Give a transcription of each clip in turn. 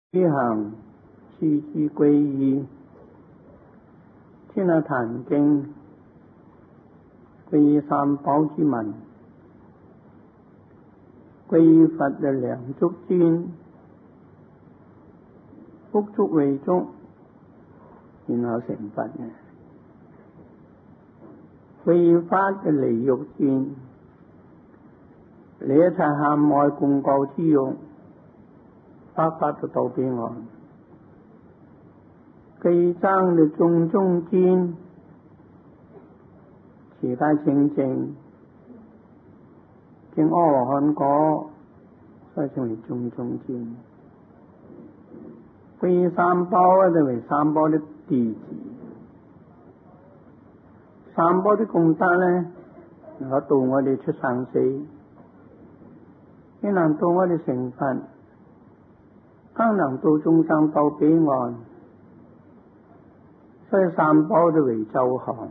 一行次之歸依，天下壇經歸依三寶之文，歸依佛嘅良足尊，福足為足，然後成佛嘅。歸依法嘅離欲尊，你一切涵愛共構之欲，法就到彼岸。歸依僧嘅眾中尊，持戒清淨，證阿羅漢果，所以稱為眾中尊。歸依三寶就為三寶的弟子，三寶的功德呢，能夠度我哋出生死，亦能度我哋成佛，更能度眾生到彼岸。所以三寶就為周行，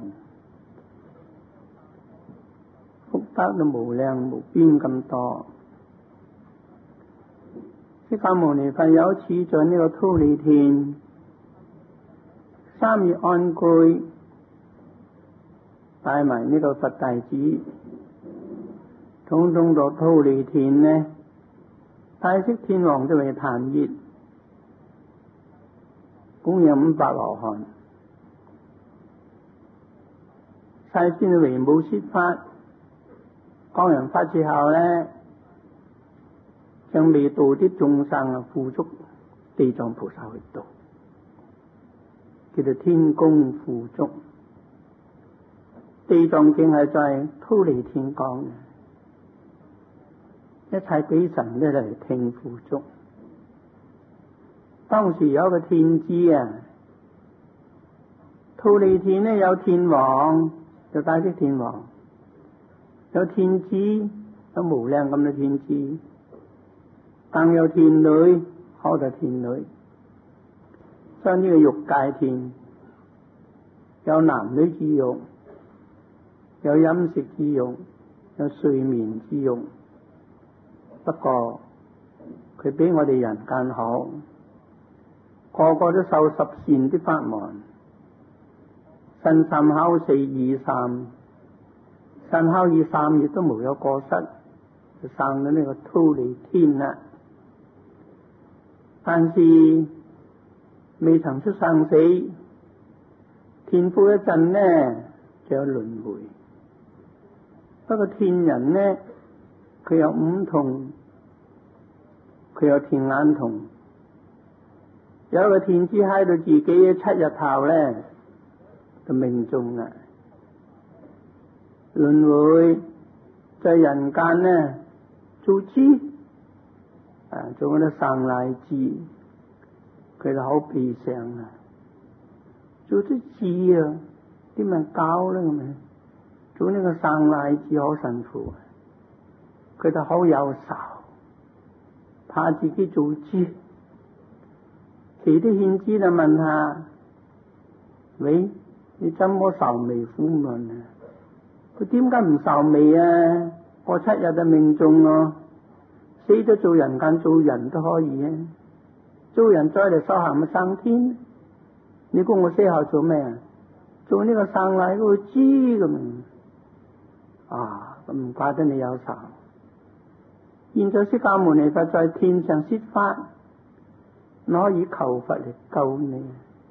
福德都無量無邊咁多。釋迦牟尼佛有次在呢個忉利天3月安居，帶埋呢個佛弟子，統統到忉利天呢，大釋天王就為壇熱，供養500羅漢。世尊為母説法，講完法之後呢，將未度啲眾生付囑地藏菩薩去度，叫做天宮付囑。地藏經係在忉利天講嘅，一切鬼神都嚟聽付囑。當時有個天子啊，忉利天呢有天王，有大釋天王，有天子，有無量咁嘅天子，更有天女，好多天女。所以呢個欲界天有男女之欲，有飲食之欲，有睡眠之欲。不過佢比我哋人間好，個個都受十善的法門。身三口四意三，身口意三亦都無有過失，就生到呢個忉利天啦。但是未曾出生死，天復一陣呢就有輪迴。不過天人呢，佢有五瞳，佢有天眼瞳。有一個天子喺度自己7日頭呢，就命中啦，輪迴在人間呢做豬，做嗰啲生奶豬，佢就好悲傷啊！做啲豬啊，點樣搞咧咁啊？做呢個生奶豬好辛苦啊！佢就好憂愁，怕自己做豬。其啲獻子就問下：喂，你怎麼愁眉苦悶啊？佢點解唔愁眉啊？過7日就命中咯，死咗做人間做人都可以啊！做人再嚟修行咪升天？你估我死後做咩啊？做呢個生奶嗰個豬咁啊！咁唔怪得你有愁。現在釋迦牟尼佛在天上説法，我可以求佛嚟救你。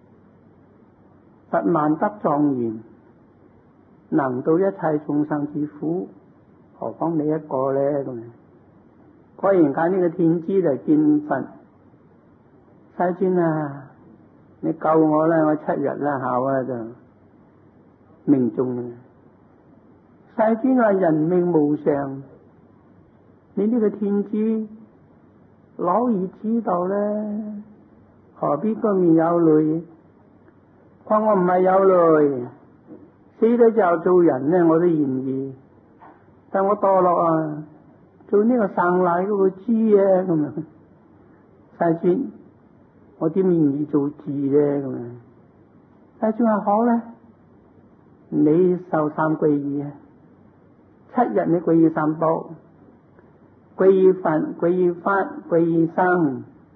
佛萬德莊嚴，能度一切眾生之苦，何況你一個呢？咁果然間呢個天子就見佛，世尊啊，你救我啦！我7日啦後啊就命中啦。世尊話：人命無常，你呢個天子老已知道呢，何必嗰面有淚？話我唔係有淚，死咗之後做人呢，我都願意。但我墮落啊，做呢個生奶嗰個豬啊咁啊！世尊，我點願意做豬咧咁啊？世尊話：好咧，你受3皈依啊！7日你皈依三寶，皈依佛，皈依法，皈依僧，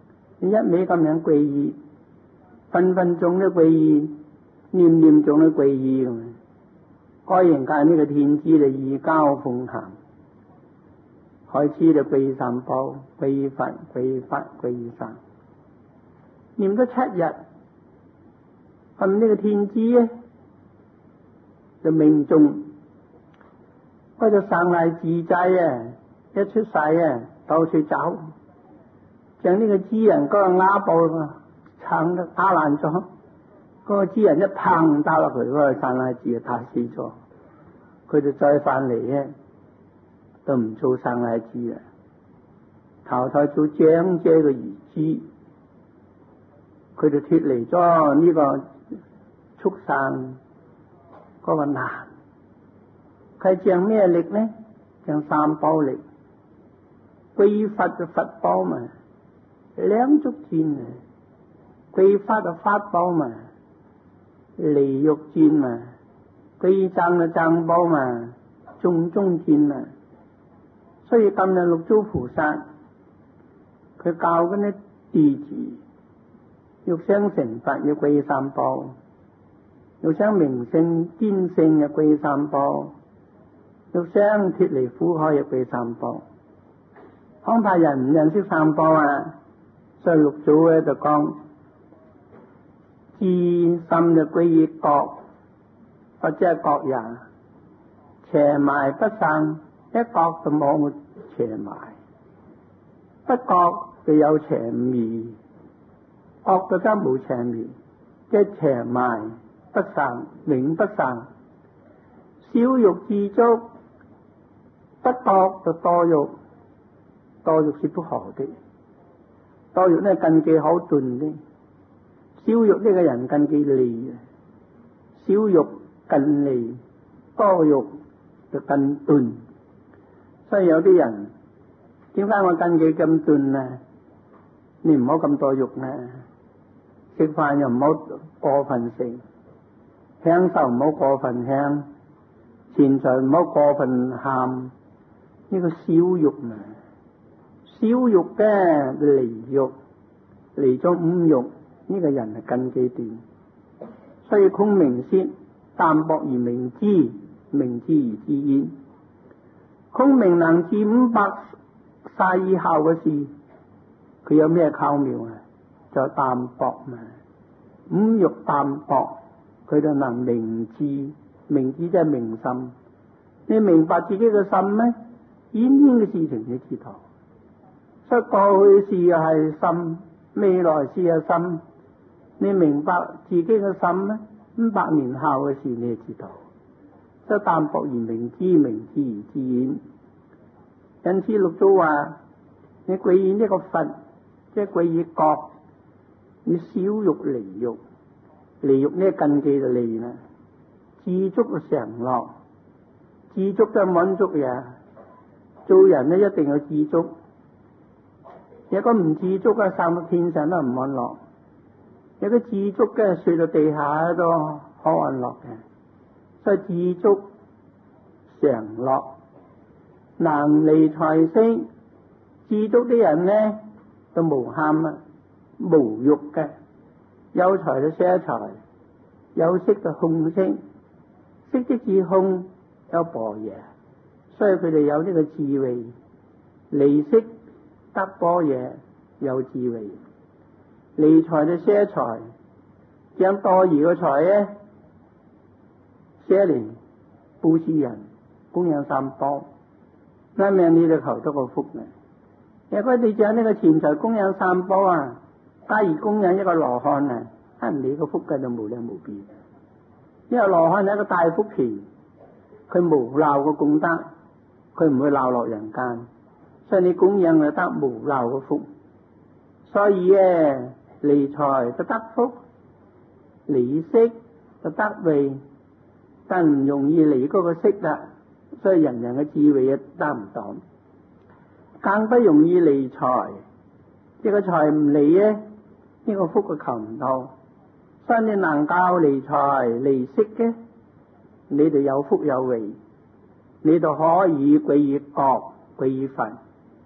你一味咁樣皈依，分分鐘都皈依，念念中都皈依咁。該人界呢個天資就異交奉行，開始就皈依三寶，皈依佛，皈依法，皈依僧，念咗7日，咁呢個天資咧就命中，嗰隻生來自制啊，一出世啊到處走，將呢個支人嗰個瓦布撐得打爛咗，嗰個支人一砰打落去，嗰個生來自就打死咗，佢就再翻嚟咧都唔做生來自啊，投胎做長者嘅兒子，佢就脫離咗呢個畜生嗰個難。佢係仗咩力呢？仗三寶力。皈依佛就佛寶嘛，兩足戰啊；皈依法就法寶嘛，離欲戰嘛；皈依僧就僧寶嘛，眾中戰啊。所以今日六祖菩薩佢教緊啲弟子，欲想成佛要皈依三寶，欲想明聖見聖要皈依三寶，欲想脫離苦海要皈依三寶。恐怕人唔認識三寶啊，所以六祖咧就講：自心就皈依覺，或者係覺也，邪埋不生，一覺就冇邪埋，不覺就有邪迷，覺就真冇邪迷，即係邪埋不生，永不生。少欲自足，不覺就多欲。多欲是不好的，多欲呢根基好鈍的，少欲呢個人根基利，少欲更利，多欲就更鈍。所以有啲人點解我根基咁鈍啊？你唔好咁多欲啊！食飯又唔好過分食，享受唔好過分享，錢財唔好過分慳，呢個少欲啊！少欲嘅離欲，離咗五欲，呢個人係根基斷。所以空明說，淡薄而明知，明知而知焉。空明能知500世以後嘅事，佢有咩巧妙啊？就淡薄嘛，五欲淡薄，佢就能明知。明知即係明心。你明白自己嘅心咩？遠遠嘅事情你知道。所以過去事又係心，未來事又心。你明白自己嘅心咩？500年後嘅事你就知道。所以淡薄而明知，明知而知焉。因此六祖話：你皈依呢個佛，即係皈依覺，你少欲離欲，離欲呢根基就離啦。知足就常樂，知足就係滿足嘢。做人呢一定要知足。有個唔知足嘅，生到天上都唔安樂；有個知足嘅，睡到地下都好安樂嘅。所以知足常樂，能離財色。知足啲人呢，都無貪啊，無欲嘅，有財就捨財，有色就空色，色即是空，有般若。所以佢哋有呢個智慧，離色得般若，有智慧。離財就捨財，將多餘嘅財咧捨嚟布施人，供養三寶，咁樣你就求得個福咧。如果你將呢個錢財供養三寶啊，假如供養一個羅漢啊，你個福嘅就無量無邊。因為羅漢係一個大福期，佢無漏嘅功德，佢唔會漏落人間。所以你供養就得無漏嘅福，所以咧離財就得福，離色就得慧，但唔容易離嗰個色啦。所以人人嘅智慧得唔到，更不容易離財。呢個財唔離咧，呢個福就求唔到。所以你能夠離財離色嘅，你就有福有慧，你就可以皈依覺，皈依佛。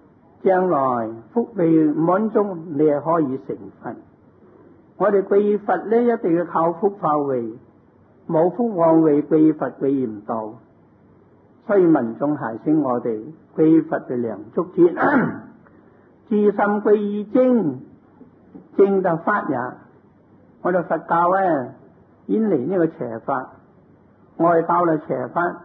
將來福未滿足，你係可以成佛。我哋皈依佛咧，一定要靠福化慧，冇福旺慧皈依佛皈依唔到。所以民眾提醒我哋皈依佛嘅良足節，至心皈依正，正就法也。我哋佛教咧遠離呢個邪法，外道係邪法，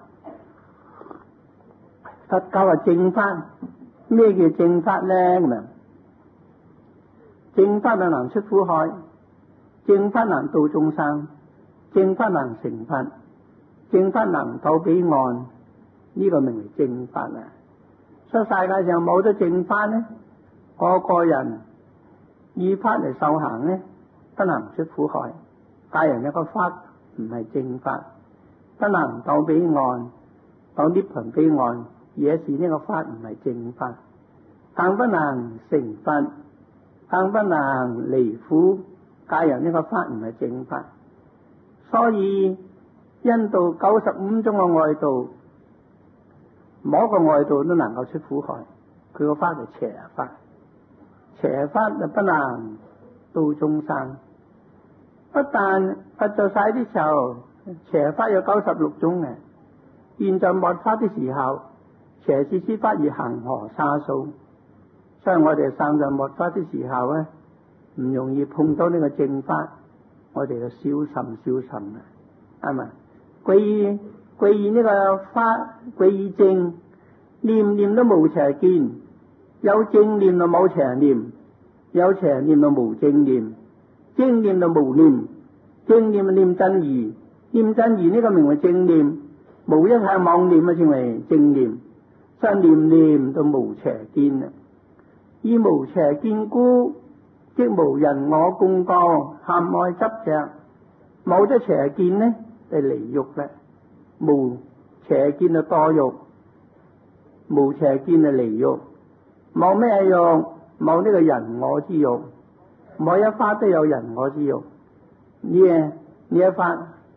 佛教係正法。咩叫正法咧？咁啊，正法就能出苦海，正法能度眾生，正法能成佛，正法能到彼岸，呢個名為正法啊！所以世界上冇咗正法咧，個人依法嚟修行咧，不能出苦海。教人一個法唔係正法，不能到彼岸，到涅槃彼岸，也是呢個法唔係正法，更不能成佛，更不能離苦。教人呢個法唔係正法，所以印度95種嘅外道，某個外道都能夠出苦海，佢個法係邪法，邪法就不能度眾生。不但佛在世的時候，邪法有96種嘅，現在末法的時候，邪視之法而恒河沙數。所以我哋生在末法的時候咧，唔容易碰到呢個正法，我哋要小心啊，係咪？皈依呢個法，皈依正，念念都無邪見，有正念就冇邪念，有邪念就無正念，正念就無念，正念就念真義，念真義呢個名為正念，無一切妄念啊，稱為正念。所以念念都無邪見啊！以無邪見故，即無人我共過，陷愛執着。冇咗邪見呢，就離欲啦。無邪見就多欲，無邪見就離欲。冇咩欲？冇呢個人我之欲。每一法都有人我之欲。呢一法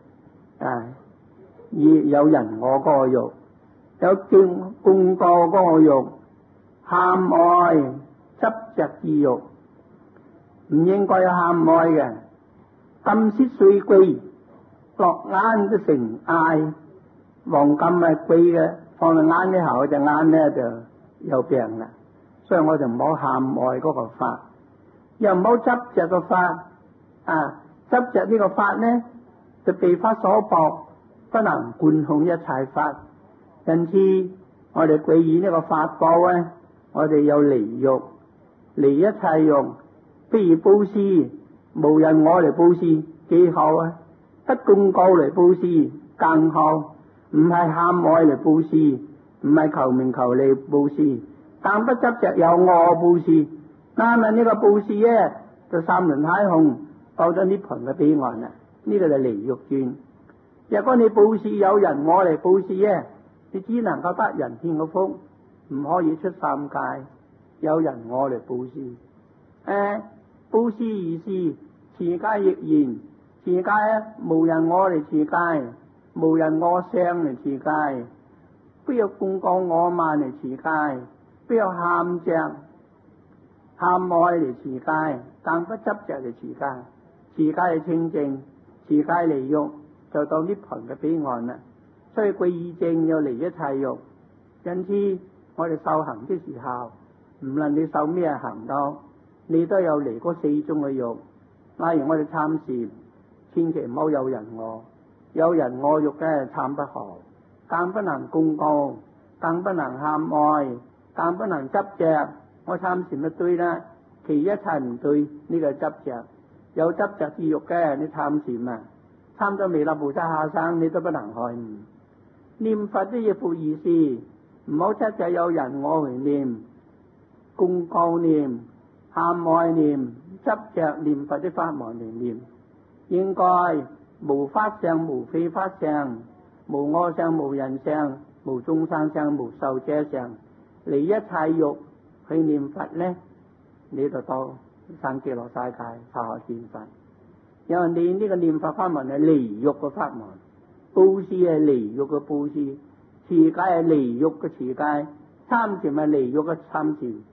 有人我嗰個欲，有共過嗰個欲，陷愛執着之欲，唔應該有陷愛嘅。金屑碎貴，落眼都成嗌，黃金係貴嘅，放喺眼呢後隻眼咧就有病啦。所以我就唔好陷愛嗰個法，又唔好執着個法執着呢個法呢，就被法所縛，不能貫控一切法。因此我哋皈依呢個法寶咧，我哋有離欲，離一切欲。譬如布施，無人我嚟布施幾好啊，不共過嚟布施更好，唔係陷愛嚟布施，唔係求名求利布施，更不執着有我布施。啱啊，呢個布施咧就三輪體空，到咗涅槃嘅彼岸啦。呢個就離欲轉。若果你布施有人我嚟布施咧，你只能夠得人天嘅福，唔可以出三界。有人我嚟布施，布施如是，持戒亦然。持戒無人我嚟持戒，無人我相嚟持戒，不要共過我慢嚟持戒，不要陷着陷愛嚟持戒，更不執着嚟持戒。持戒係清淨，持戒離欲，就到涅槃嘅彼岸啦。所以皈依正要離一切欲。因此我哋修行的時候，唔論你受咩行道，你都有離嗰4種嘅欲。例如我哋參禪，千祈唔好有人我，有人我欲嘅參不好，更不能共過，更不能陷愛，更不能執着。我參禪就對啦，其一切唔對，呢個執着。有執着之欲嘅，你參禪啊，參咗彌勒菩薩下生，你都不能開悟。念佛都要復意思，唔好執着有人我嚟念，共過念，陷愛念，執着念佛的法門嚟念。應該無法相，無非法相，無我相，無人相，無眾生相，無壽者相。離一切欲去念佛呢，你就到生極樂世界化學見佛。因為你呢個念佛法門係離欲嘅法門，布施係離欲嘅布施，持戒係離欲嘅持戒，參禪係離欲嘅參禪。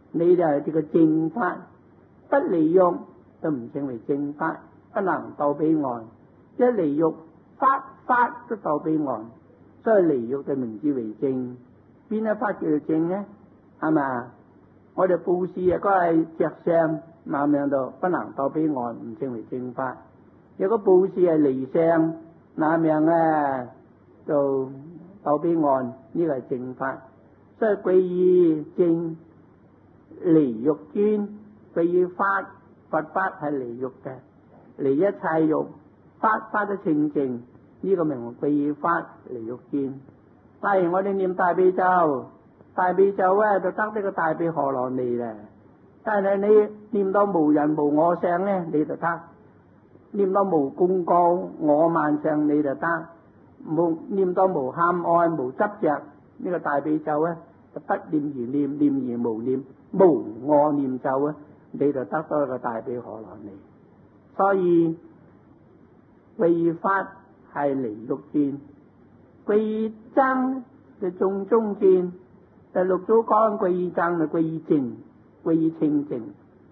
你就係呢個正法，不離欲都唔稱為正法，不能到彼岸。一離欲，法都到彼岸，所以離欲就名之為正。邊一法叫做正呢？係嘛？我哋布施啊，嗰係着相那樣度不能到彼岸，唔稱為正法。如果布施係離相那樣啊，就到彼岸，呢個係正法。所以歸依正，離欲專，歸依法，佛法係離欲嘅，離一切欲，法都清淨，呢個名為歸依法，離欲專。例如我哋念大悲咒，大悲咒咧就得呢個大悲荷羅尼咧，但係你念到無人無我相咧，你就得；念到無功過我慢相，你就得；念到無貪愛無執着，呢個大悲咒咧就不念而念，念而無念，無我念咒啊，你就得到一個大悲荷羅尼。所以歸依法係離欲專，歸依僧就眾中見。第六祖講歸依僧就歸依淨，歸依清淨。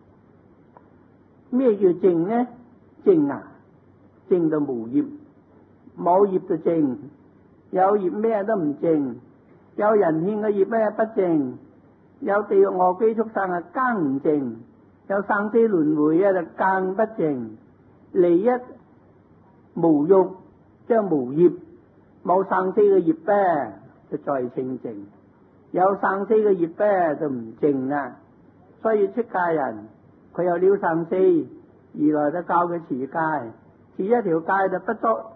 咩叫淨呢？淨啊，淨就無業，冇業就淨，有業咩都唔淨，有人欠嘅業咩不淨，有地獄餓鬼畜生啊更唔淨，有生死輪迴啊就更不淨。離一無欲即係無業，冇生死嘅業咧就再清淨，有生死嘅業咧就唔淨啦。所以出家人佢有了生死，而來就教佢持戒，持一條戒就不作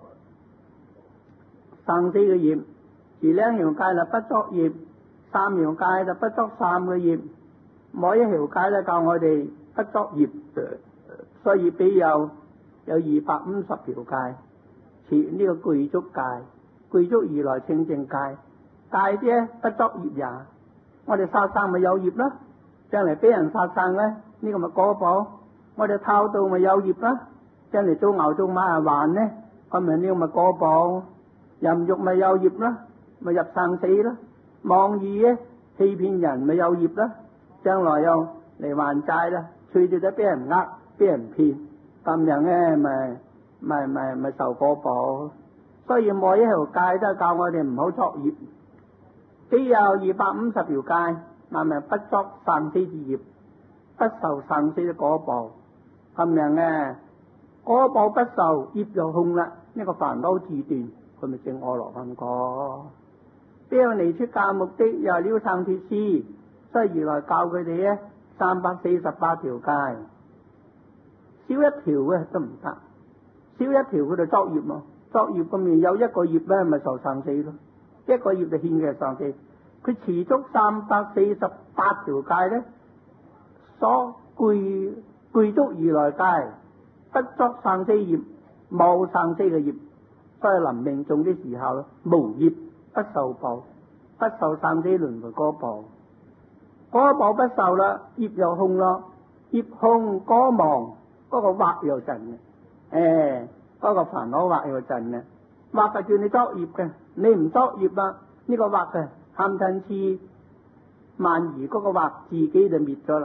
生死嘅業，持兩條戒就不作業，三條戒就不作三嘅業，每一條戒都教我哋不作業。所以比有250條戒，持呢個具足戒，具足如來清淨戒，戒啫不作業也。我哋殺生咪有業啦，將嚟俾人殺生咧，呢個咪果報。我哋偷盜咪有業啦，將嚟做牛做馬係還呢，咁咪呢個咪果報。淫欲咪有業啦，咪入生死啦。妄語咧欺騙人咪有業啦，將來又嚟還債啦，隨住都俾人呃俾人騙，咁樣咧咪受果報。所以每一條戒都係教我哋唔好作業。既有250條戒，咪不作生死之業，不受生死嘅果報。咁樣咧果報不受，業就空啦，呢個煩惱自斷，佢咪證阿羅漢果。標離出家目的又了生脫施，所以如來教佢哋咧348條戒，少一條咧都唔得，少一條佢就作業咯。作業咁面有一個業咧，咪受生死咯，一個業就欠嘅生死。佢持足348條戒咧，所具足如來戒，不作生死業，冇生死嘅業，所以臨命終嘅時候無業不受報，不受生死輪迴果報。果報不受啦，業又空咯，業空果亡，嗰個惑又盡嘅。嗰個煩惱惑又盡嘅，惑係叫你作業嘅，你唔作業啦，呢個惑嘅貪嗔癡慢疑，嗰個惑自己就滅咗啦。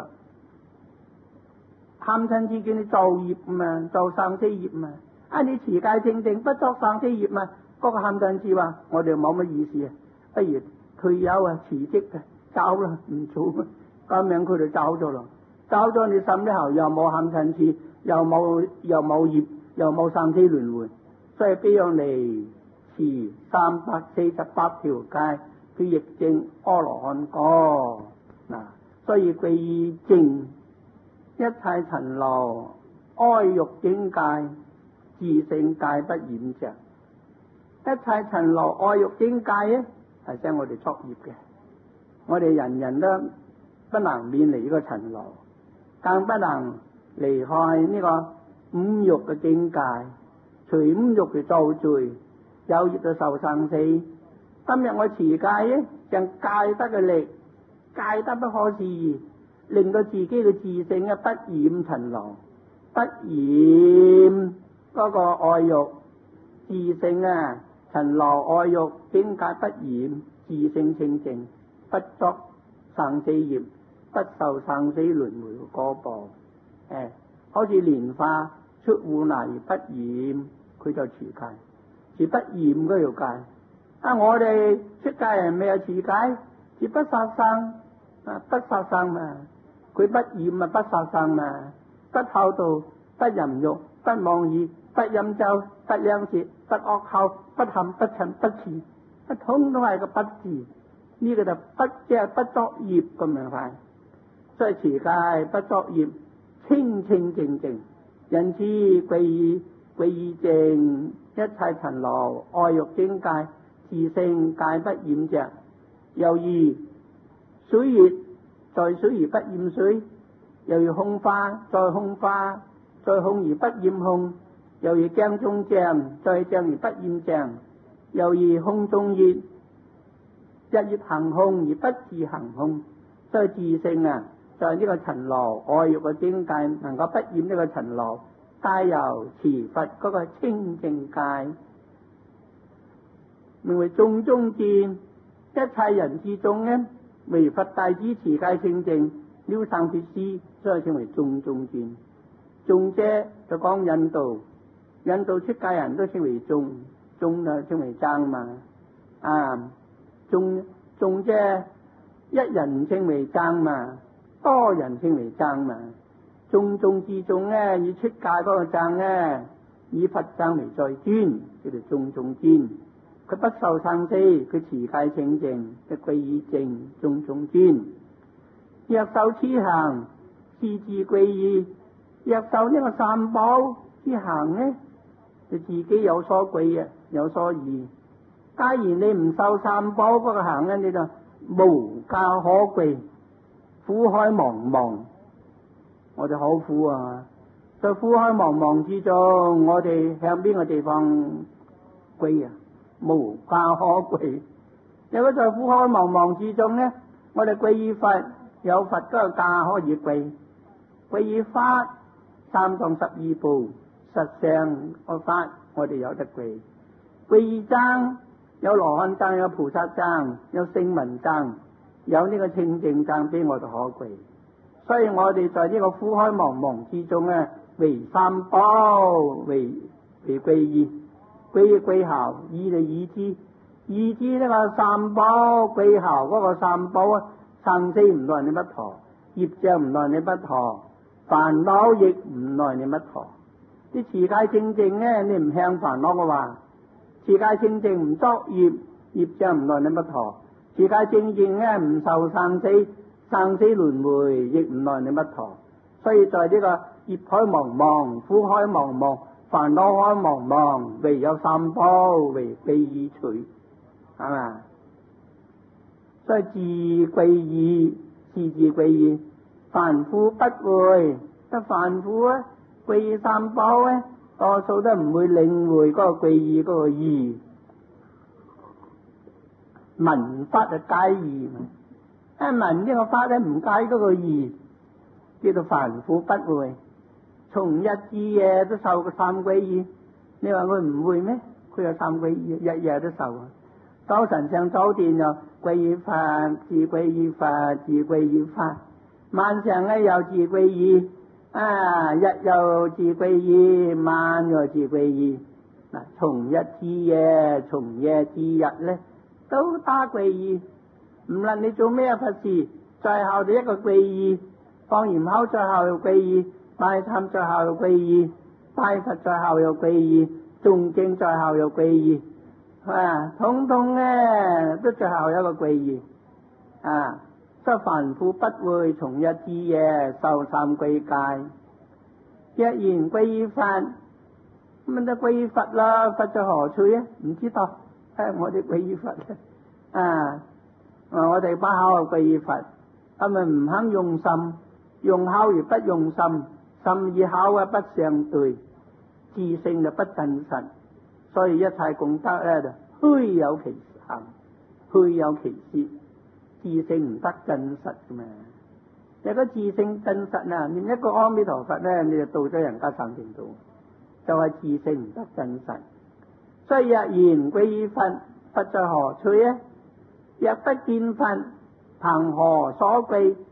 貪嗔癡叫你造業嘛，造生死業嘛。你持戒正定不作生死業嘛，嗰個貪嗔癡話我哋冇乜意思啊，不如退休啊辭職啊走啦，唔做啊，咁樣佢就走咗啦。走咗你心裏頭又冇貪嗔癡，又冇業，又冇生死輪迴，所以必要嚟持348條戒，佢亦證阿羅漢果。嗱，所以歸依淨，一切塵勞愛欲境界，自性戒不染着。一切塵勞愛欲境界咧，係將我哋作業嘅。我哋人人都不能免離呢個塵勞，更不能離開呢個五欲嘅境界，隨五欲嘅造罪，有業就受生死。今日我持戒咧，將戒得嘅力，戒得不可思議，令到自己嘅自性不染塵勞，不染嗰個愛欲，自性塵勞愛欲境界不染，自性清淨，不作生死業， 不受生死輪迴嘅果報。好似蓮花出戶內而不染，佢就持戒，持不染嗰條戒。我哋出家人未有持戒，持不殺生，不殺生嘛，佢不染啊，不殺生嘛，不偷盜，不淫欲，不妄語，不飲酒，不兩舌，不惡口，不陷，不嗔，不痴，通通係個不字。呢個就不即係不作業咁樣快，所以持戒不作業，清清淨淨，因此歸依正一切塵勞，愛欲精戒，自性戒不染著。又如水月，在水而不染水；又如空花，在空花，在空而不染空；又如鏡中鏡，在鏡而不染鏡；又如空中月，日月行空而不自行空。所以自性在呢個塵勞愛欲嘅境界，能夠不染呢個塵勞，皆由持佛嗰個清淨戒，名為眾中見。一切人之中呢，唯佛弟子持戒清淨，了生脫死，所以稱為眾中見。眾者就講印度出家人都稱為眾，眾就稱為僧嘛。眾者一人稱為僧嘛，多人稱為僧嘛。眾中之眾呢，以出家嗰個僧呢，以佛僧為最尊，叫做眾中見。佢不受生死，佢持戒清淨，就歸依正，眾中尊。若受此行，是自歸依。若受呢個三寶之行呢，就自己有所歸啊，有所依。假如你唔受三寶嗰個行呢，你就無家可歸，苦海茫茫。我哋好苦啊！在苦海茫茫之中，我哋向邊個地方歸啊？無家可歸。如果在苦海茫茫之中呢，我哋歸依佛，有佛嗰個家可以歸；歸依法，三藏十二部實相個法，我哋有得歸；歸依僧，有羅漢僧，有菩薩僧，有聲聞僧，有呢個清淨僧俾我哋可歸。所以我哋在呢個苦海茫茫之中呢，為三寶為歸依。歸效，依就依之呢個三寶歸效嗰個三寶生死唔耐你不陀，業障唔耐你不陀，煩惱亦唔耐你不陀。啲持戒清淨呢，你唔向煩惱嘅話，持戒清淨唔作業，業障唔耐你不陀。持戒清淨呢，唔受生死輪迴，亦唔耐你不陀。所以在呢個業海茫茫，苦海茫茫，煩惱海茫茫，唯有三寶為歸依取，係嘛？所以自歸依，是自歸依，凡夫不會。得凡夫啊，歸依三寶咧，多數都唔會領會嗰個歸依嗰個義。聞法就解義，聞呢個法咧唔解嗰個義，叫做凡夫不會。從日至夜都受個三歸依，你話佢唔會咩？佢有三歸依，日夜都受。早晨上早殿就歸依法，自歸依法，自歸依法；晚上咧又自歸依，日又自歸依，晚又自歸依。嗱，從日至夜，從夜至日咧，都打歸依。唔論你做咩法事，最後就一個歸依，放完口最後又歸依。拜懺最後又歸依，拜佛最後又歸依，誦經最後又歸依，統統咧都最後有一個歸依。所以凡夫不會從日至夜受三歸戒。若然歸依法，咁就歸依佛啦。佛在何處啊？唔知道。我哋歸依佛我哋把口歸依佛，係咪唔肯用心？用口而不用心。心與口不相對，自性就不真實，所以一切功德咧就虛有其行，虛有其事，自性唔得真實噶嘛。如果自性真實念一個阿彌陀佛咧，你就到咗人家上淨土，就係自性唔得真實。所以若然歸依佛，佛在何處啊？若不見佛，憑何所歸？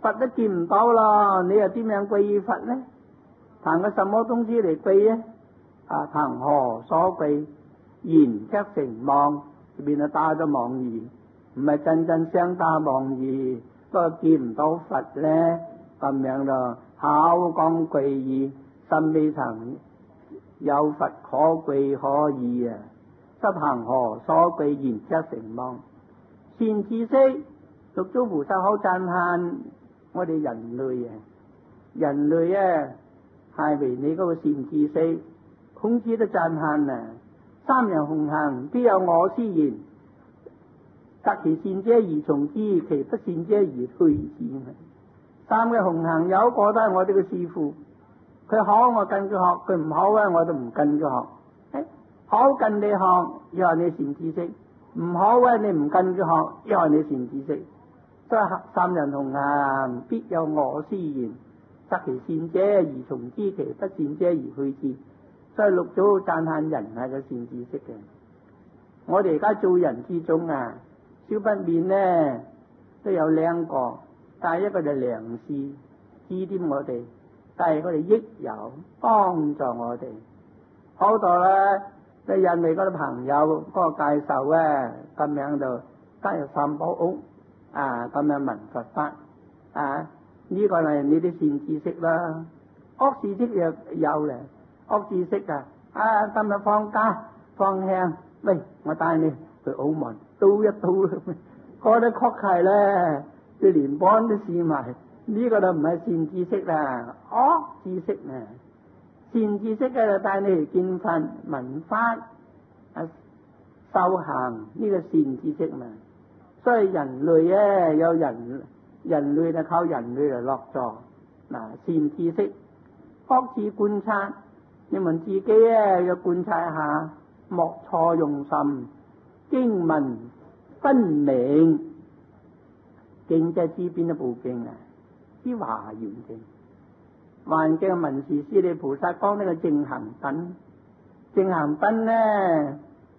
佛都見唔到咯，你又點樣皈依佛呢？憑個什麼東西嚟皈依？憑何所皈？言則成妄，入邊打咗妄語，唔係真真相打妄語，都見唔到佛咧，咁樣咯。口講皈依，心未曾有佛可皈可依啊！執行何所皈？言則成妄。善知識，六祖菩薩好讚歎我哋人類啊！人類咧係為你嗰個善知識，孔子都讚歎啊！三人同行，必有我師焉。擇其善者而從之，其不善者而退之。三個同行，有一個都係我哋嘅師父，佢好我跟佢學，佢唔好咧我都唔跟佢學。好跟你學，又係你善知識；唔好咧你唔跟佢學，又係你善知識。所以三人同行，必有我師焉。擇其善者而從之，其不善者而退之。所以六祖讚歎人係個善知識嘅。我哋而家做人之中啊，少不免呢都有兩個，但係一個就良師指點我哋，但係我哋益友幫助我哋。好多咧，你因為嗰啲朋友嗰個介紹咧，咁樣就加入三寶屋咁樣聞佛法呢個係你啲善知識啦。惡知識又有咧。惡知識今日放假放輕，喂，我帶你去澳門兜一兜，嗰啲確係咧，佢連幫都試埋，呢個就唔係善知識啦，惡知識啊！善知識就帶你嚟見佛聞法修行，呢個善知識嘛。所以人類咧有人類就靠人類嚟落座善知識，各自觀察。你們自己要觀察一下，莫錯用心，經文分明。經即係知邊一部經啊？知華嚴經。華嚴經嘅文殊師利菩薩講呢個正行品，正行品呢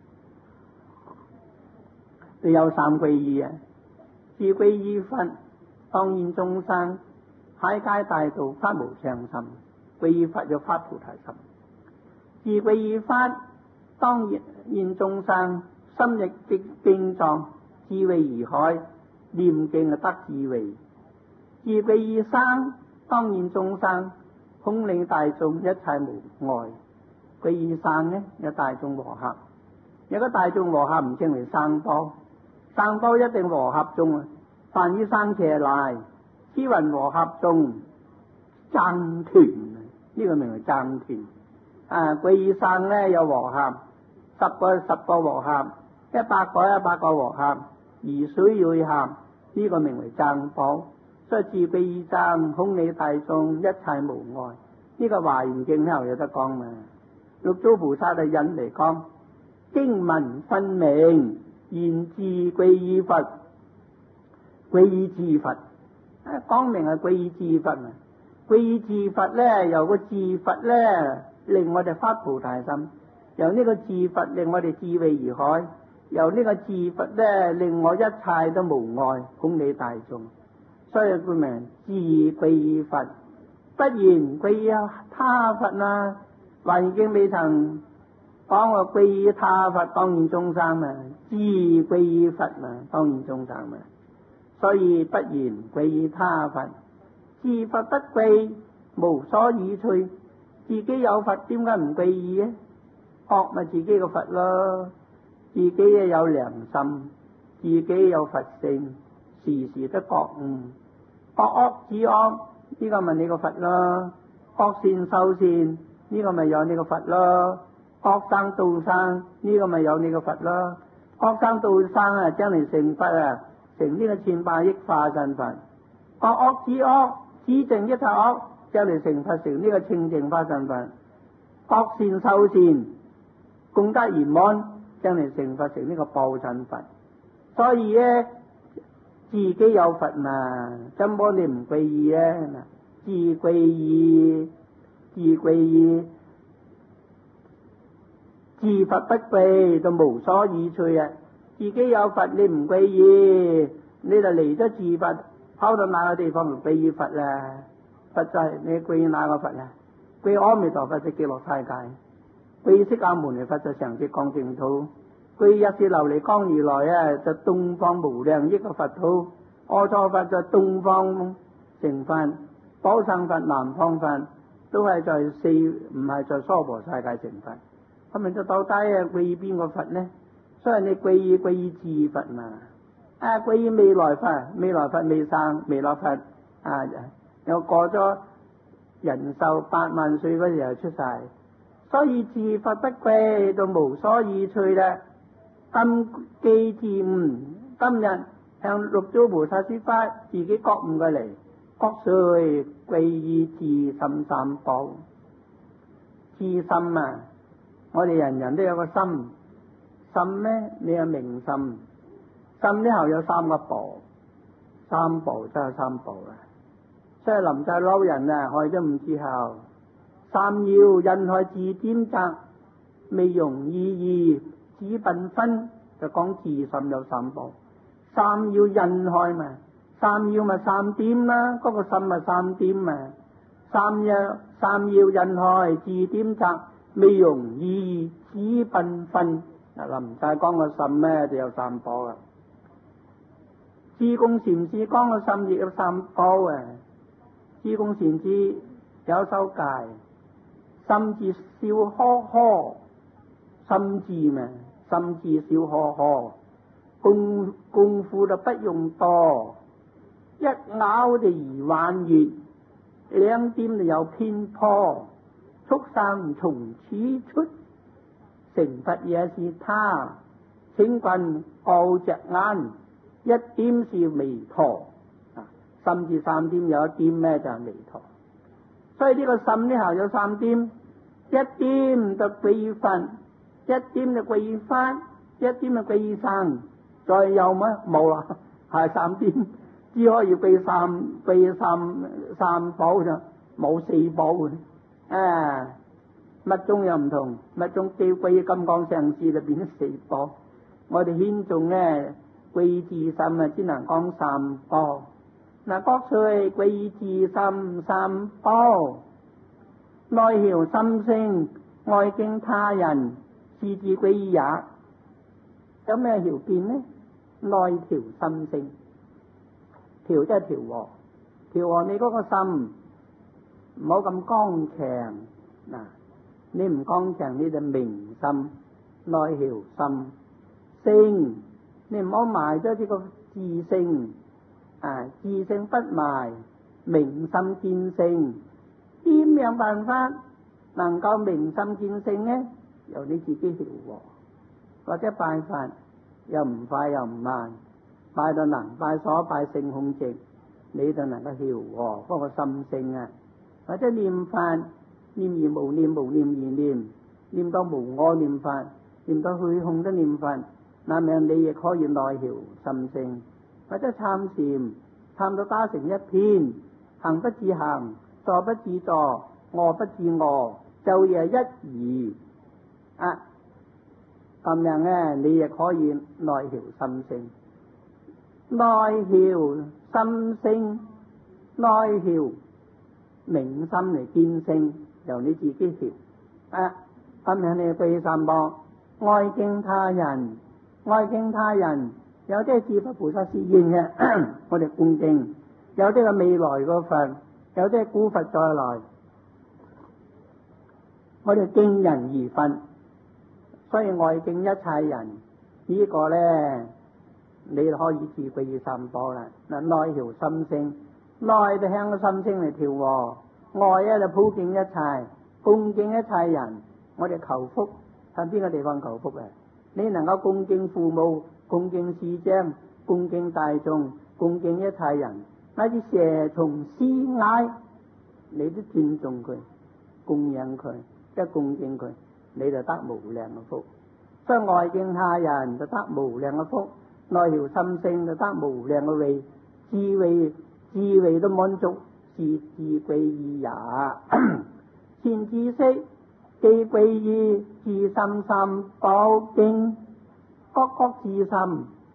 就有三皈依啊，自皈依佛，當現眾生，開解大道，發無上心。皈依佛要發菩提心。自皈依法，當現眾生，心亦極精壯，智慧如海，念經得智慧。自皈依生，當現眾生，統領大眾，一切無礙。皈依生呢，有大眾和合，有個大眾和合唔稱為生多，生多一定和合眾啊。凡於生邪賴，此云和合眾，爭團呢個名為爭團。皈依生咧有和合，10個和合，100個和合，如水會合，呢個名為爭寶。所以自皈依僧，統領大眾，一切無礙。呢個華嚴經咧有得講嘛。六祖菩薩就引嚟講，經文分明，言自皈依佛，皈依自佛。講明係皈依自佛啊！皈依自佛咧，由個自佛咧令我哋發菩提心，由呢個自佛令我哋智慧如海，由呢個自佛咧令我一切都無礙，統理大眾。所以佢名自皈依佛，不然皈依他佛啦。華嚴經未曾講我皈依他佛當然眾生嘛，自皈依佛嘛當然眾生嘛。所以不然皈依他佛，自佛不皈，無所依趣。自己有佛點解唔皈依啊？惡咪自己個佛咯，自己有良心，自己有佛性，時時都覺悟。惡惡止惡，呢個咪你個佛咯；惡善修善，呢個咪有你個佛咯；惡生道生，呢個咪有你個佛咯。惡生道生將嚟成佛成呢個千百億化身佛。惡惡止惡，止淨一切惡，將嚟成佛成呢個清淨化身佛。惡善修善，功德圓滿，將嚟成佛成呢個報身佛。所以咧，自己有佛嘛，怎麼你唔皈依咧？自皈依，自皈依，自佛不皈，就無所依趣啊！自己有佛你唔皈依，你就離咗自佛， 跑到哪個地方皈依佛啦？佛就係你皈依哪個佛啊？皈依阿彌陀佛就極樂世界，皈依釋迦牟尼佛就常寂光淨土，皈依一切琉璃光如來啊就東方無量億個佛土，阿閦佛就東方成佛，寶生佛南方佛，都係在四唔係在娑婆世界成佛。咁咪就到底皈依邊個佛呢？所以你皈依智佛嘛。皈依未來佛，未來佛未生，未來佛又過咗人壽8萬歲嗰時候出世，所以自佛不歸到無所依趣啦。今記自悟，今日向六祖菩薩說法，自己覺悟過嚟，覺髓歸依自心三寶。自心啊，我哋人人都有個心，心呢你有明心。心呢後有三個寶，三寶真係三寶啊！所以臨濟老人啊，開咗悟之後，三要印害自點責，未容意義只繽紛，就講自心有三寶。三要印害嘛，三要咪三點啦，嗰個心咪三點嘛。三要印害自點責，未容意義只繽紛。嗱，臨濟講個心呢就有三寶啊。智公禪師講個心亦有三寶啊！智公禪師有首偈，心智笑呵呵，心智嘛，心智笑呵呵，功夫就不用多，一咬就如幻月，兩點就有偏頗，畜生從此出，成佛也是他，請君傲隻眼。一點是彌陀，心智三點有一點呢就係彌陀，所以呢個心呢後有三點，一點就歸依佛，一點就歸依法，一點就歸依僧，再有乜冇啦，係三點，只可以歸三寶就冇四寶嘅，密宗又唔同，密宗叫歸依金剛上師就變咗四寶，我哋顯宗呢。歸依自心啊，只能講三寶。嗱，覺髓歸依自心三寶，內調心性，愛敬他人，是自歸依也。有咩條件呢？內調心性，調即係調和，調和你嗰個心，唔好咁剛強。嗱，你唔剛強，你就明心，內調心性。你唔好埋咗呢個自性，自性不埋，明心見性。點樣辦法能夠明心見性呢？由你自己調和，或者拜法又唔快又唔慢，拜到能拜所拜性控直，你就能夠調和嗰個心性啊。或者念法，念而無念，無念而念，念到無我念法，念到虛空的念法。那麼你亦可以內調心性，或者參禪，參到打成一片，行不自行，坐不自坐，臥不自臥，晝夜一如咁樣呢，你亦可以內調心性，內調心性，內調明心嚟見性，由你自己調。咁樣你歸三寶，愛敬他人。愛敬他人，有啲係自佛菩薩示現嘅，我哋恭敬；有啲係未來個佛，有啲係古佛再來，我哋敬人而佛，所以愛敬一切人。呢個呢，你可以自歸依三寶啦。嗱，內調心性，內就向個心性嚟調和，外就普敬一切，恭敬一切人。我哋求福，喺邊個地方求福啊？你能夠恭敬父母、恭敬師長、恭敬大眾、恭敬一切人，乃至蛇蟲獅蟻，你都尊重佢、供養佢、即係恭敬佢，你就得無量嘅福。所以愛敬他人就得無量嘅福，內調心性就得無量嘅慧，智慧都滿足，是自歸依也。善知識既歸依自心三寶敬，各自心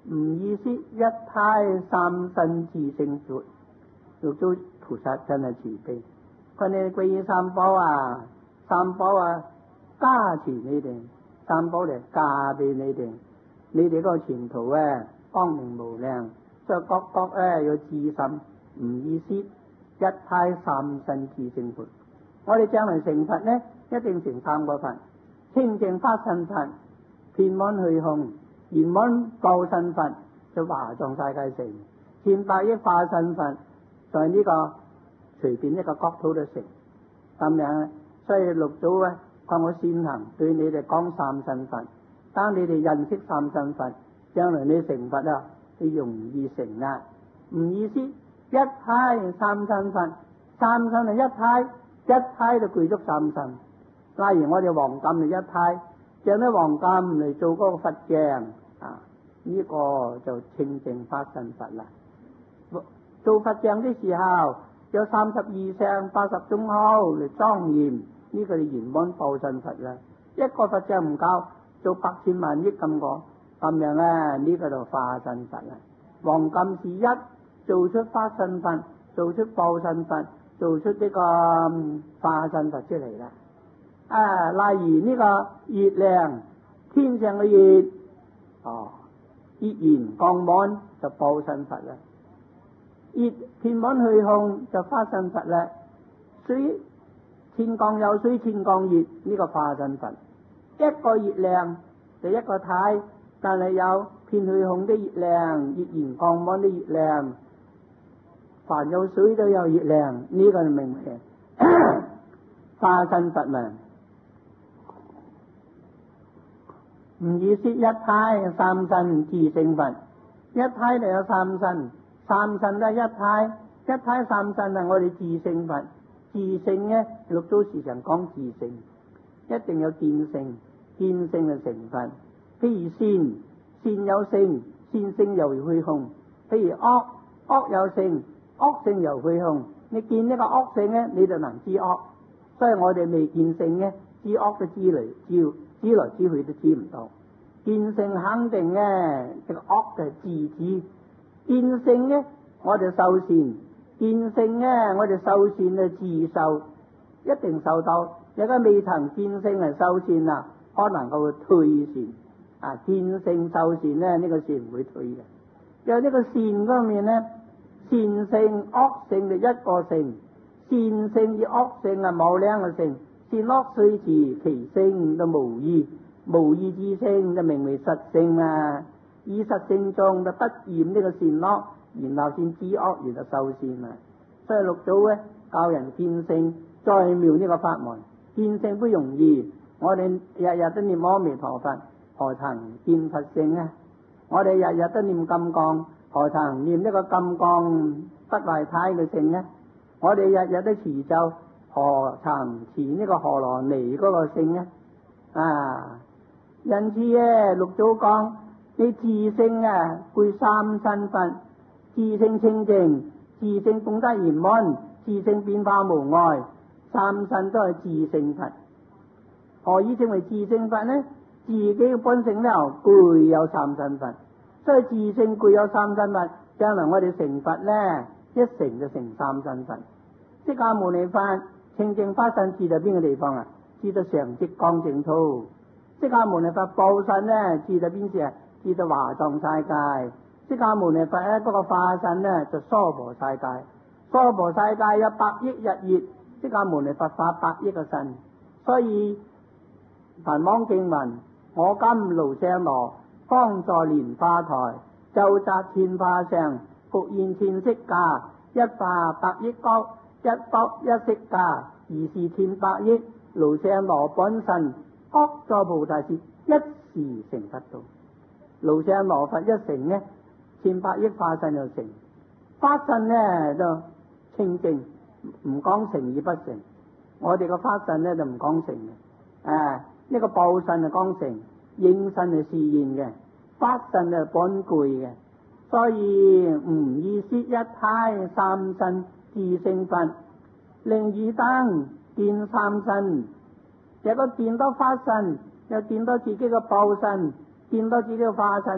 唔意思一胎三身自性佛。六祖菩薩真係慈悲，佢哋皈依三寶啊，三寶啊加持你哋，三寶嚟嫁俾你哋，你哋個前途咧光明無量，所以各咧要自信，唔意思一胎三身自性佛。我哋將來成佛呢，一定成三個佛：清淨法身佛、遍滿虛空圓滿報身佛，就華藏世界成千百億化身佛，在呢個隨便一個國土都成咁樣。所以六祖咧講我先行對你哋講三身佛，當你哋認識三身佛，將來你成佛啊，就容易成啦。唔意思一胎三身佛，三身係一胎，一胎就具足三身。例如我哋黃金係一胎，將啲黃金嚟做嗰個佛像啊，呢個就清淨法身佛啦。做佛像的時候有32相80種好嚟莊嚴，呢個就圓滿報身佛啦。一個佛像唔夠，做百千萬億咁樣咧，呢個就化身佛啦。黃金是一，做出化身佛，做出報身佛，做出呢個化身佛出嚟啦。例如呢個月亮，天上嘅月，月圓光滿就報身佛啦。月遍滿虛空就化身佛啦。水千降有水，千降月，呢個化身佛。一個月亮就一個體，但係有遍虛空的月亮，月圓光滿的月亮，凡有水都有月亮，呢個就明嘅化身佛嘛。唔意思一胎三身自性佛，一胎就有三身，三身都係一胎，一胎三身係我哋自性佛。自性呢，六祖時常講自性，一定有見性，見性就成佛。譬如善，善有性，善性由虛空；譬如惡，惡有性，惡性由虛空。你見呢個惡性呢，你就能知惡。所以我哋未見性呢，知惡都知嚟，知來知去都知唔到。見性肯定呢，呢個惡就係自知。見性呢，我哋受善；見性呢，我哋受善係自受，一定受到。有個未曾見性係受善啊，可能佢會退善。見性受善呢，呢個善唔會退嘅。有呢個善方面呢，善性惡性就一個性，善性與惡性係冇兩個性。善惡雖持，其性都無異，無異之性就名為實性啊。以實性中就不厭呢個善惡，然後先知惡，然後受善啊。所以六祖咧教人見性，再妙呢個法門。見性不容易，我哋日日都念阿彌陀佛，何曾見佛性啊？我哋日日都念金剛，何曾念呢個金剛不壞胎嘅性呢？我哋日日都持咒，何曾持呢個荷羅尼嗰個性呢？因此咧，六祖講你自性具三身佛，自性清淨，自性功德圓滿，自性變化無礙，三身都係自性佛。何以稱為自性佛呢？自己嘅本性咧具有三身佛，所以自性具有三身佛，將來我哋成佛咧，一成就成三身佛。釋迦牟尼佛清淨法身住在邊個地方啊？住在常寂光淨土。釋迦牟尼佛報身咧住在邊處啊？住在華藏世界。釋迦牟尼佛咧嗰個化身咧就娑婆世界。娑婆世界有100億日月，釋迦牟尼佛化100億個身。所以梵網經文：我今盧舍羅方在蓮花台，就擇千化相，復現千色架。一化100億國，一國一色架，如是千百億盧舍羅本身，各作菩提樹，一時成佛道。盧舍羅佛一成呢，千百億化身就成。法身呢就清淨，唔講成與不成。我哋個法身呢就唔講成嘅。呢個報身係講成，應身係示現嘅，法身係本具嘅。所以唔意思一胎三身自性佛，令二等見三身，如果見到法身，又見到自己嘅報身，見到自己嘅化身呢，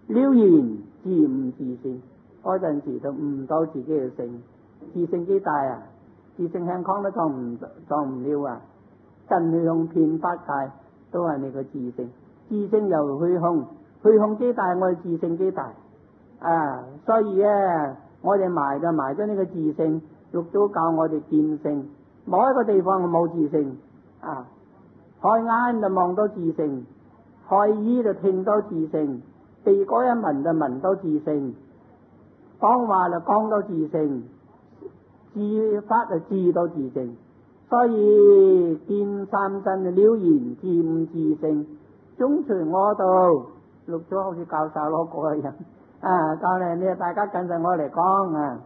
了然自悟自性，嗰陣時就悟到自己嘅性，自性幾大啊？自性向康都撞唔了啊！真虛空遍法界都係你個自性，自性又虛空，虛空幾大，我哋自性幾大啊！所以啊，我哋埋咗呢個自性，六祖教我哋見性，冇一個地方冇自性啊！開眼就望到自性，開耳就聽到自性，鼻哥一聞就聞到自性，講話就講到自性，知法就知到自性。所以見三身了然自悟自性，總隨我道。六祖好似教授攞個人啊，教嚟你大家跟住我嚟講啊。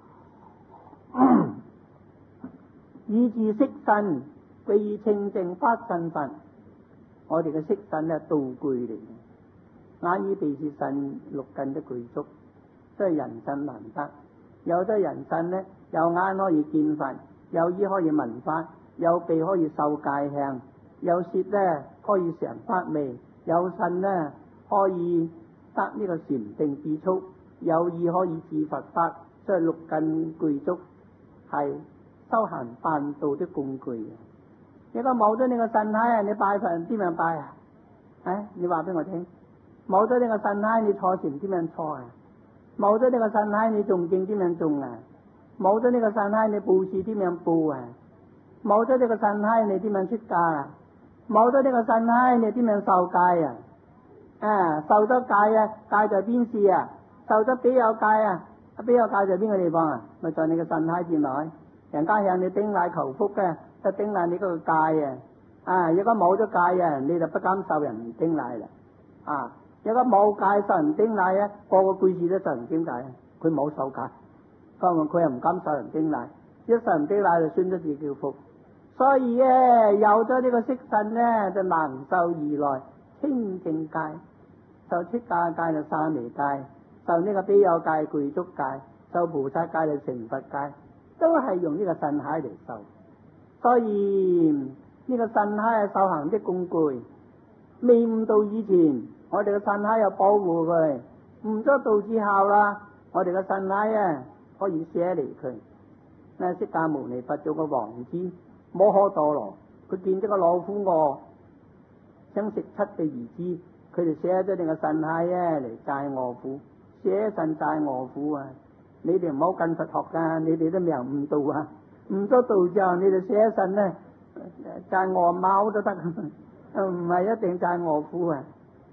以自色身歸於清淨法身法，我哋嘅色身係道具嚟嘅，眼耳鼻舌身六根都具足，都係人身難得。有咗人身呢，有眼可以見法，有耳可以聞法，有鼻可以受界香，有舌呢可以嘗法味，有身呢可以得呢個禪定智速，有意可以自佛法，所以六根具足，係修行辦道的工具。如果冇咗呢個身體，你拜佛點樣拜啊？你話俾我聽，冇咗呢個身體，你坐禪點樣坐啊？冇咗呢個身體，你誦經點樣誦啊？冇咗呢個身體，你布施點樣布啊？冇咗呢個身體，你點樣出家啊？冇咗呢個身體，你點樣受戒啊？受咗戒啊，戒在邊事啊？受咗比丘戒啊，比丘戒在邊個地方啊？咪在你個身體之內。人家向你頂禮求福嘅，就頂禮你嗰個戒啊！如果冇咗戒啊，你就不敢受人頂禮啦。如果冇戒受人頂禮啊，個個居士都受人頂禮啊，佢冇受戒，佢又唔敢受人頂禮，一受人頂禮就損咗自己叫福。所以有咗呢個色身呢，就能受如來清淨戒，受出家戒就沙彌戒，受呢個比丘戒具足戒，受菩薩戒就成佛戒，都係用呢個身體嚟受。所以呢個身體係修行的工具。未悟道以前，我哋嘅身體有保護佢；悟咗道之後啦，我哋嘅身體可以捨離佢。釋迦牟尼佛做個王子摩訶多羅，佢見咗個老虎餓，想食七嘅兒子，佢就捨咗你個身體嚟戒餓苦，捨身戒餓苦啊！你哋唔好跟佛學噶，你哋都未有悟道啊！悟咗道之後，你哋捨身呢，戒餓貓都得，唔係一定戒餓苦啊！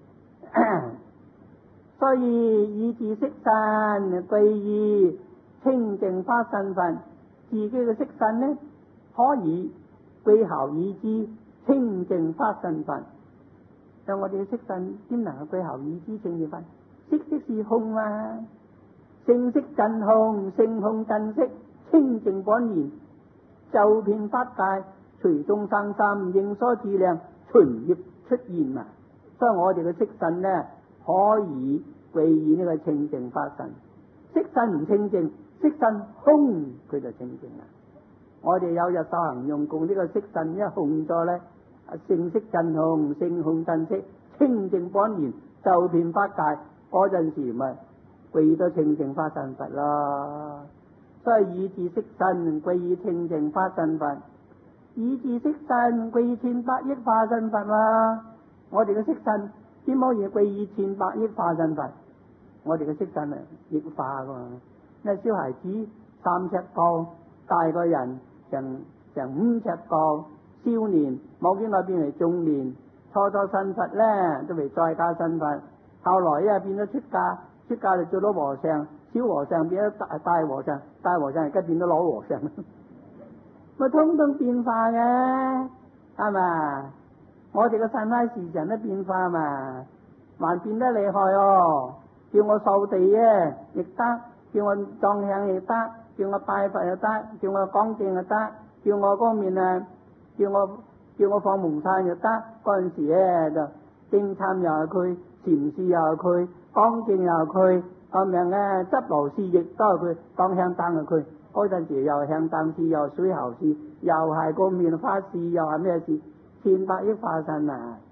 所以以自色身歸於清淨法身法，自己嘅色身呢，可以歸效以知清淨法身法。就我哋嘅色身點能夠歸效以知清淨法？色即是空啊！性色真空，性空真色，清淨本然，周遍法界，隨眾生心應所自量，隨業出現啊！所以我哋嘅色身呢，可以歸於呢個清淨法身。色身唔清淨，色身空，佢就清淨啦。我哋有日修行用功，呢個色身一空咗呢，性色真空，性空真色，清淨本然，周遍法界，嗰陣時咪歸到清淨法身佛咯。所以以自色身歸於清淨法身佛，以自色身歸於千百億化身佛啦。我哋嘅色身點可以歸於千百億化身佛？我哋嘅色身液化噶嘛？咩小孩子3尺高，大個人成5尺高，少年冇幾耐變為中年，初信佛咧都為在家信佛，後來變咗出家就做咗和尚，小和尚變咗大和尚，大和尚而家變咗老和尚，咪通通變化嘅，係嘛？我哋嘅身體時常都變化嘛，還變得厲害哦！叫我掃地亦得，叫我裝香亦得，叫我拜佛又得，叫我講經又得，叫我嗰面叫我放蒙山又得。嗰陣時就經參又係佢，禪師又係佢，講經又係佢，咁樣執羅事亦都係佢，當香燈係佢。嗰陣時又香燈師，又水喉師，又係個面法師，又係咩事？千百億化身啊！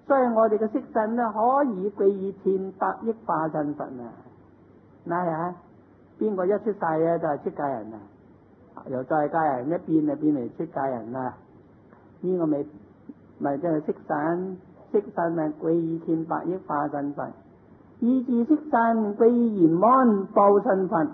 所以我哋嘅色身咧可以歸於千百億化身佛啊！嗱啊，邊個一出世咧就係出家人啊，由在家人一變就變嚟出家人啦。呢個咪即係色身，色身係歸於千百億化身佛，以至色身歸於圓滿報身佛。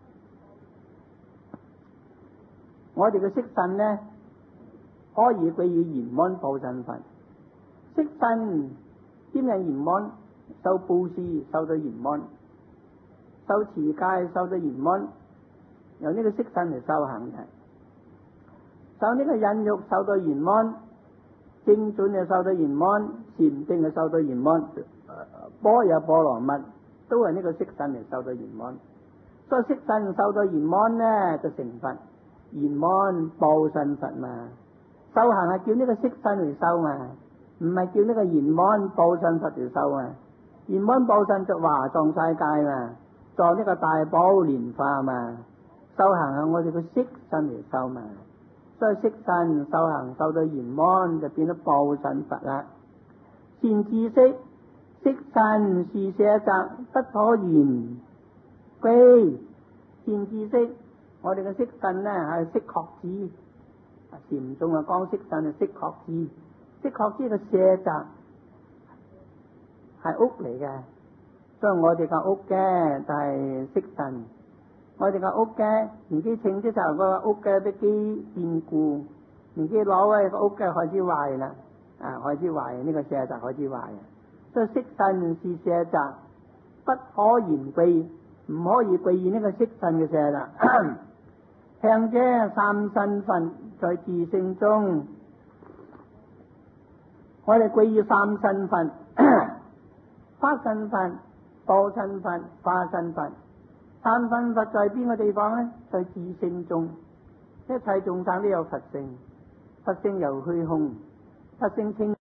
我哋嘅色身咧可以歸於圓滿報身佛。色身點樣圓滿？受布施受到圓滿，受持戒受到圓滿，由呢個色身嚟修行嘅。受呢個忍辱受到圓滿，精進又受到圓滿，禪定又受到圓滿，般若波羅蜜都係呢個色身嚟受到圓滿。所以色身受到圓滿咧就成佛，圓滿報身佛嘛。修行係叫呢個色身嚟修嘛，唔係叫呢個圓滿報身佛嚟修啊。圓滿報身就華藏世界嘛，在呢個大寶蓮花嘛。修行係我哋個色身嚟修嘛，所以色身修行受到圓滿就變咗報身佛啦。善知識，色身是舍宅，不可言歸。善知識，我哋嘅色身咧係識覺知，禪宗啊講色身係識覺知，識覺知嘅舍宅係屋嚟嘅，所以我哋個屋嘅就係色身。我哋個屋嘅年紀輕啲時候個屋嘅都幾堅固，年紀老嘅個屋嘅開始壞啦，開始壞，呢個舍宅開始壞啊。所以色身是舍宅，不可言歸，唔可以歸於呢個色身嘅舍宅。向者三身佛在自性中，我哋歸於三身佛，法身佛、報身佛、化身佛。三身佛在邊個地方呢？在自性中，一切眾生都有佛性，佛性由虛空，佛性清